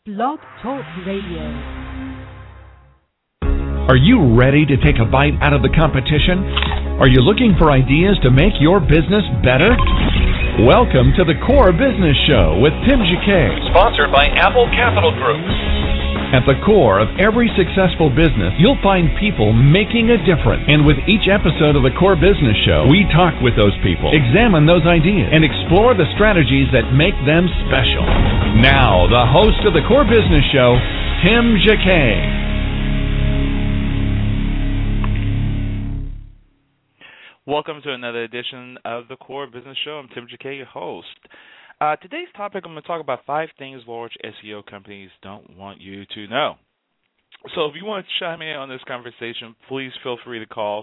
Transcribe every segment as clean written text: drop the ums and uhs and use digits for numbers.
Blog Talk Radio. Are you ready to take a bite out of the competition? Are you looking for ideas to make your business better? Welcome to the Core Business Show with Tim Jacquet, sponsored by Apple Capital Group. At the core of every successful business, you'll find people making a difference. And with each episode of the Core Business Show, we talk with those people, examine those ideas, and explore the strategies that make them special. Now, the host of the Core Business Show, Tim Jacquet. Welcome to another edition of the Core Business Show. I'm Tim Jacquet, your host. Today's topic, I'm going to talk about 5 things large SEO companies don't want you to know. So if you want to chime in on this conversation, please feel free to call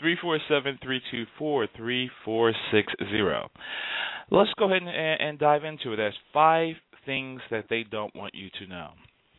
347-324-3460. Let's go ahead and dive into it. There's 5 things that they don't want you to know.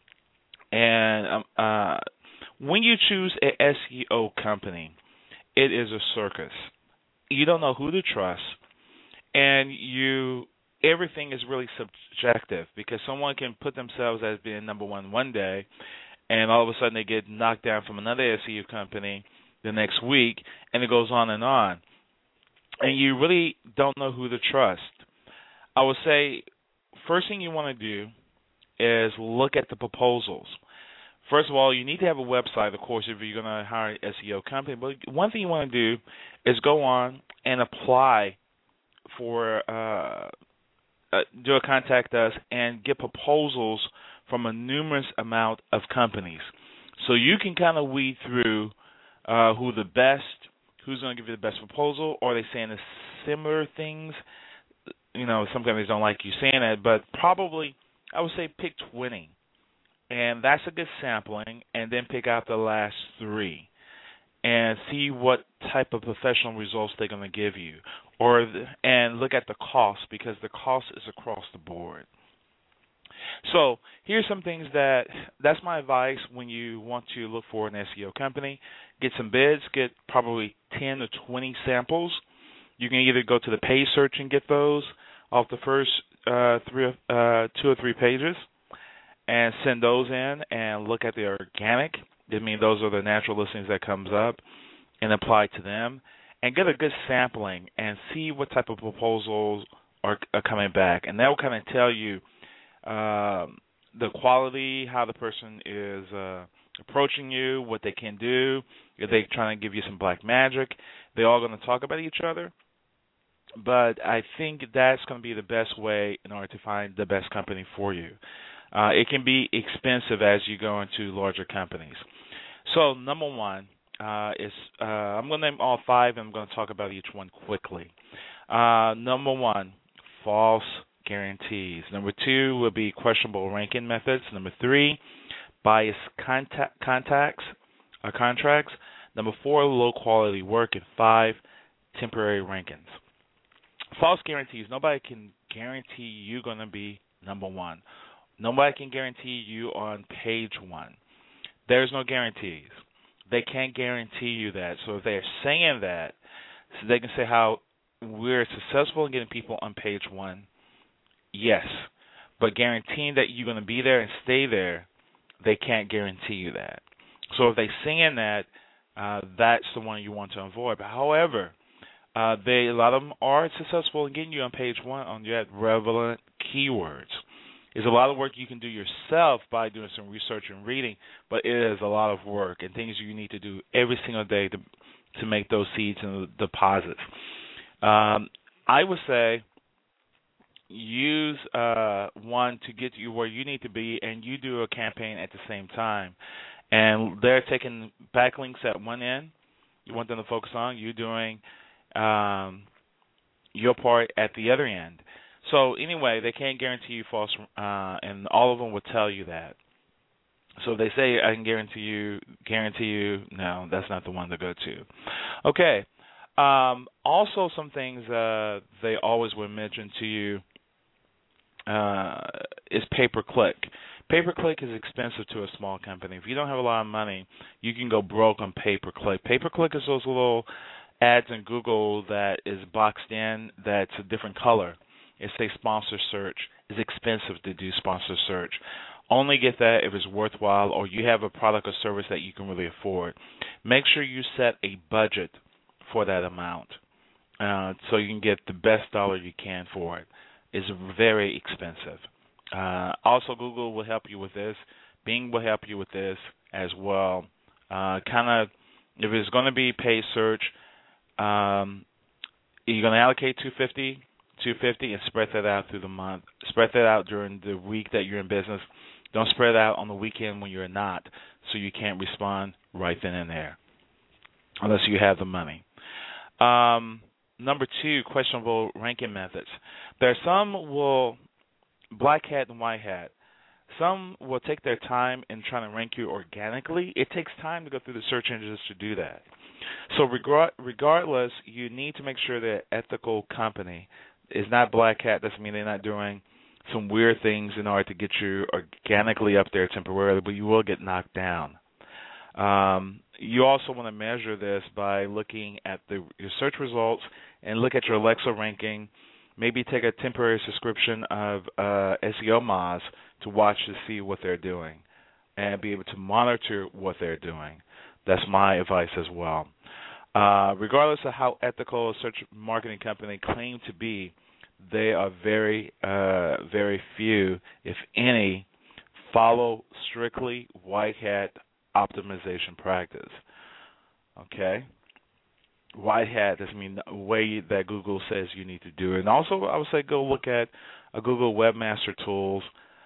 And when you choose an SEO company, it is a circus. You don't know who to trust, and everything is really subjective because someone can put themselves as being number one day, and all of a sudden they get knocked down from another SEO company the next week, and it goes on, and you really don't know who to trust. I would say first thing you want to do is look at the proposals. First of all, you need to have a website, of course, if you're going to hire an SEO company. But one thing you want to do is go on and apply for do a contact us and get proposals from a numerous amount of companies. So you can kind of weed through who's going to give you the best proposal, or are they saying the similar things. You know, some companies don't like you saying that, but probably I would say pick 20. And that's a good sampling, and then pick out the last 3 and see what type of professional results they're going to give you. And look at the cost, because the cost is across the board. So here's some things that's my advice when you want to look for an SEO company. Get some bids, get probably 10 to 20 samples. You can either go to the page search and get those off the first 2 or 3 pages, and send those in and look at the organic. I mean, those are the natural listings that comes up, and apply to them, and get a good sampling and see what type of proposals are coming back. And that will kind of tell you the quality, how the person is approaching you, what they can do. If they're trying to give you some black magic, they're all going to talk about each other. But I think that's going to be the best way in order to find the best company for you. It can be expensive as you go into larger companies. So number 1 is I'm going to name all 5, and I'm going to talk about each one quickly. Number 1, false guarantees. Number 2 will be questionable ranking methods. Number 3, biased contracts. Number 4, low quality work. And 5, temporary rankings. False guarantees. Nobody can guarantee you're going to be number 1. Nobody can guarantee you on page 1. There's no guarantees. They can't guarantee you that. So if they're saying that, so they can say how we're successful in getting people on page 1, yes. But guaranteeing that you're going to be there and stay there, they can't guarantee you that. So if they're saying that, that's the one you want to avoid. But however, a lot of them are successful in getting you on page 1 on your relevant keywords. It's a lot of work you can do yourself by doing some research and reading, but it is a lot of work and things you need to do every single day to make those seeds and deposits. I would say use one to get you where you need to be, and you do a campaign at the same time. And they're taking backlinks at one end. You want them to focus on. You doing your part at the other end. So anyway, they can't guarantee you false, and all of them will tell you that. So if they say I can guarantee you, no, that's not the one to go to. Okay. Also, some things they always will mention to you is pay-per-click. Pay-per-click is expensive to a small company. If you don't have a lot of money, you can go broke on pay-per-click. Pay-per-click is those little ads in Google that is boxed in that's a different color. It says sponsor search. It's expensive to do sponsor search. Only get that if it's worthwhile or you have a product or service that you can really afford. Make sure you set a budget for that amount so you can get the best dollar you can for it. It's very expensive. Also, Google will help you with this. Bing will help you with this as well. If it's going to be paid search, you're going to allocate $250 and spread that out through the month. Spread that out during the week that you're in business. Don't spread it out on the weekend when you're not, so you can't respond right then and there, unless you have the money. Number 2, questionable ranking methods. There are some black hat and white hat. Some will take their time in trying to rank you organically. It takes time to go through the search engines to do that. So regardless, you need to make sure that ethical company is not black hat. Doesn't mean they're not doing some weird things in order to get you organically up there temporarily, but you will get knocked down. You also want to measure this by looking at your search results and look at your Alexa ranking. Maybe take a temporary subscription of SEO Moz to watch to see what they're doing and be able to monitor what they're doing. That's my advice as well. Regardless of how ethical a search marketing company claim to be, they are very, very few, if any, follow strictly white hat optimization practice. Okay? White hat doesn't mean the way that Google says you need to do it. And also, I would say go look at a Google Webmaster Tools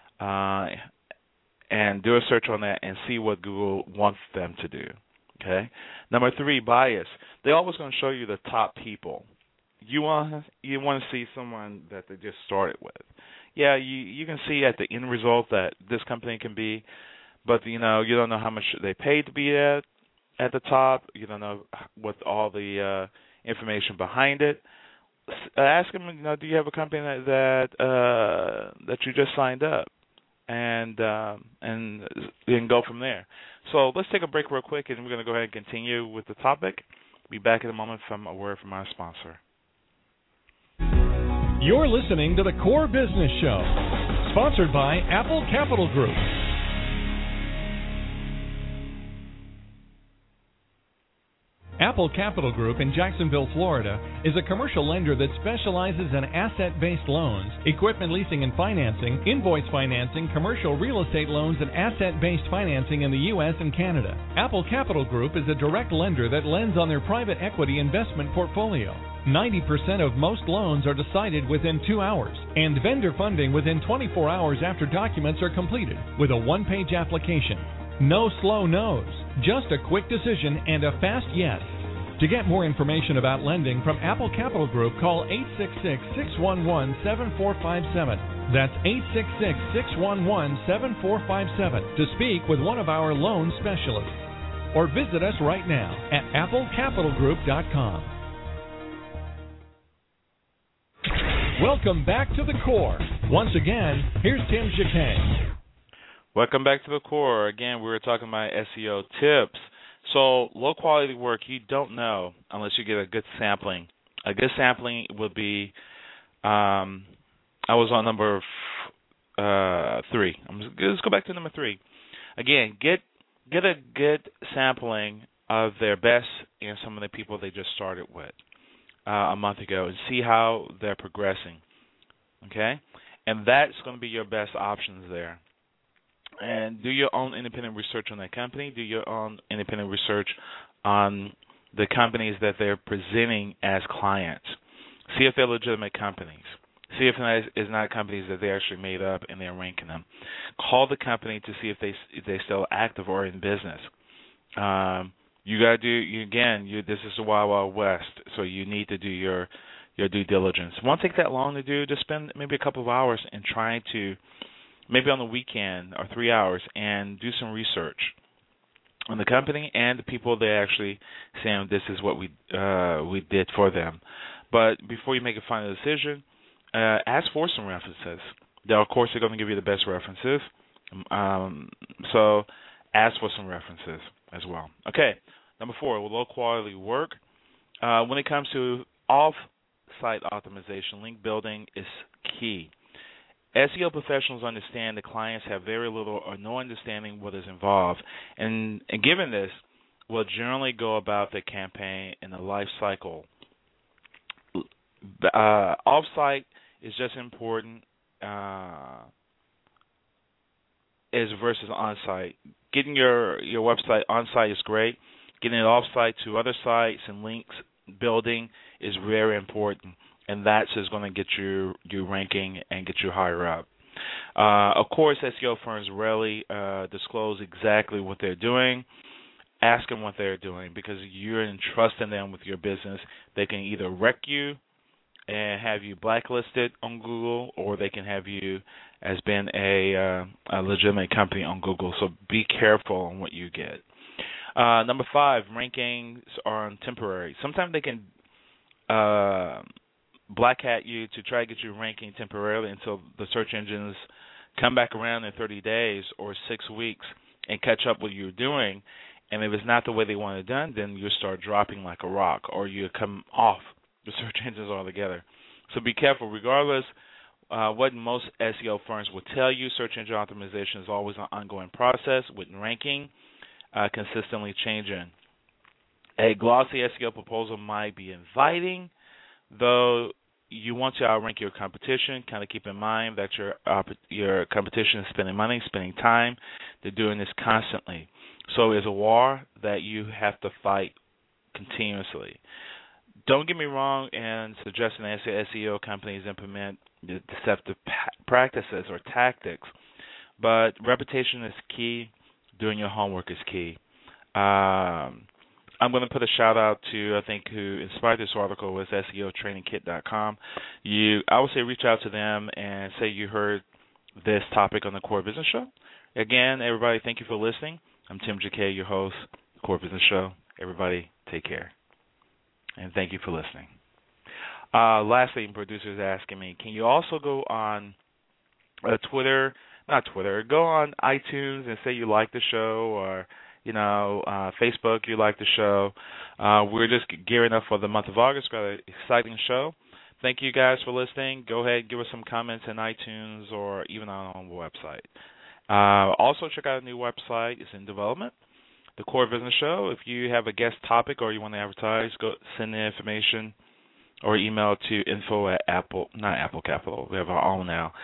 and do a search on that and see what Google wants them to do. Okay? Number 3, bias. They're always going to show you the top people. You want to see someone that they just started with. Yeah, you can see at the end result that this company can be, but you don't know how much they paid to be at the top. You don't know what all the information behind it. Ask them, do you have a company that you just signed up, and then go from there. So let's take a break real quick, and we're going to go ahead and continue with the topic. Be back in a moment from a word from our sponsor. You're listening to the Core Business Show, sponsored by Apple Capital Group. Apple Capital Group in Jacksonville, Florida, is a commercial lender that specializes in asset-based loans, equipment leasing and financing, invoice financing, commercial real estate loans, and asset-based financing in the U.S. and Canada. Apple Capital Group is a direct lender that lends on their private equity investment portfolio. 90% of most loans are decided within 2 hours, and vendor funding within 24 hours after documents are completed, with a one-page application. No slow no's, just a quick decision and a fast yes. To get more information about lending from Apple Capital Group, call 866-611-7457. That's 866-611-7457 to speak with one of our loan specialists. Or visit us right now at applecapitalgroup.com. Welcome back to the Core. Once again, here's Tim Jacquet. Welcome back to the Core. Again, we were talking about SEO tips. So low quality work you don't know unless you get a good sampling. A good sampling would be, I was on number 3. Let's go back to number 3. Again, get a good sampling of their best and some of the people they just started with a month ago and see how they're progressing. Okay? And that's going to be your best options there. And do your own independent research on that company. Do your own independent research on the companies that they're presenting as clients. See if they're legitimate companies. See if it's not companies that they actually made up and they're ranking them. Call the company to see if they're still active or in business. You got to do, this is the Wild Wild West, so you need to do your due diligence. It won't take that long to do. Just spend maybe a couple of hours and try to, maybe on the weekend or 3 hours, and do some research on the company and the people they actually saying this is what we did for them. But before you make a final decision, ask for some references. Of course, they're going to give you the best references. So ask for some references as well. Okay, number 4, low quality work. When it comes to off-site optimization, link building is key. SEO professionals understand the clients have very little or no understanding what is involved, and given this, will generally go about their campaign in the life cycle. Off-site is just important as versus on-site. Getting your website on-site is great. Getting it off-site to other sites and links building is very important, and that's just going to get you ranking and get you higher up. Of course, SEO firms rarely disclose exactly what they're doing. Ask them what they're doing, because you're entrusting them with your business. They can either wreck you and have you blacklisted on Google, or they can have you as being a legitimate company on Google. So be careful on what you get. Number 5, rankings are temporary. Sometimes they can black hat you to try to get you ranking temporarily until the search engines come back around in 30 days or 6 weeks and catch up what you're doing. And if it's not the way they want it done, then you start dropping like a rock, or you come off the search engines altogether. So be careful. Regardless what most SEO firms will tell you, search engine optimization is always an ongoing process, with ranking consistently changing. A glossy SEO proposal might be inviting, though you want to outrank your competition. Kind of keep in mind that your competition is spending money, spending time. They're doing this constantly. So it's a war that you have to fight continuously. Don't get me wrong in suggesting that SEO companies implement deceptive practices or tactics, but reputation is key. Doing your homework is key. I'm going to put a shout out to, I think, who inspired this article was SEOtrainingkit.com. I would say reach out to them and say you heard this topic on the Core Business Show. Again, everybody, thank you for listening. I'm Tim Jacquet, your host, Core Business Show. Everybody, take care. And thank you for listening. Lastly, producer is asking me, can you also go on go on iTunes and say you like the show, or, Facebook, you like the show. We're just gearing up for the month of August. Got an exciting show. Thank you guys for listening. Go ahead, give us some comments in iTunes or even on our own website. Also, check out a new website. It's in development, the Core Business Show. If you have a guest topic or you want to advertise, go send the information or email to info@Apple, not Apple Capital. We have our own now.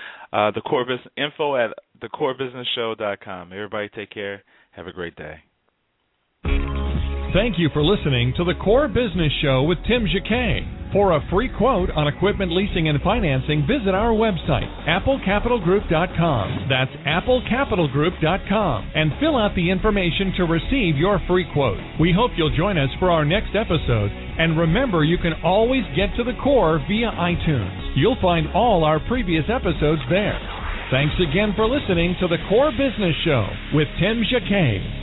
info@thecorebusinessshow.com. Everybody take care. Have a great day. Thank you for listening to the Core Business Show with Tim Jacquet. For a free quote on equipment leasing and financing, visit our website, applecapitalgroup.com. That's applecapitalgroup.com. And fill out the information to receive your free quote. We hope you'll join us for our next episode. And remember, you can always get to the core via iTunes. You'll find all our previous episodes there. Thanks again for listening to the Core Business Show with Tim Jacquet.